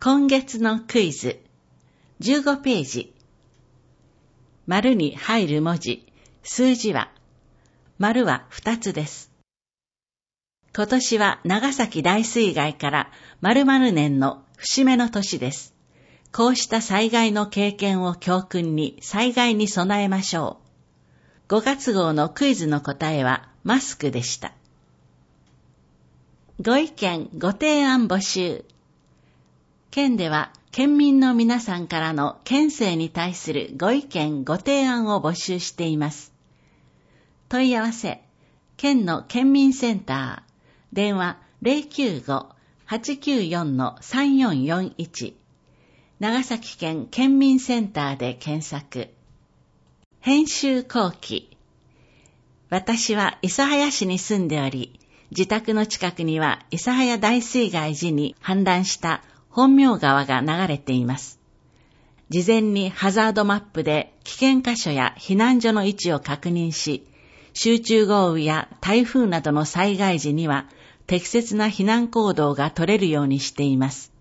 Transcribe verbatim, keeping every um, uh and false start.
今月のクイズ、じゅうごページ。丸に入る文字、数字は、丸はふたつです。今年は長崎大水害から〇〇年の節目の年です。こうした災害の経験を教訓に災害に備えましょう。ごがつ号のクイズの答えはマスクでした。ご意見、ご提案募集。県では県民の皆さんからの県政に対するご意見ご提案を募集しています。問い合わせ、県の県民センター、電話 ゼロきゅうご はちきゅうよん さんよんよんいち、長崎県県民センターで検索。編集後期。私は諫早市に住んでおり、自宅の近くには諫早大水害時に氾濫した本名川が流れています。事前にハザードマップで危険箇所や避難所の位置を確認し、集中豪雨や台風などの災害時には適切な避難行動が取れるようにしています。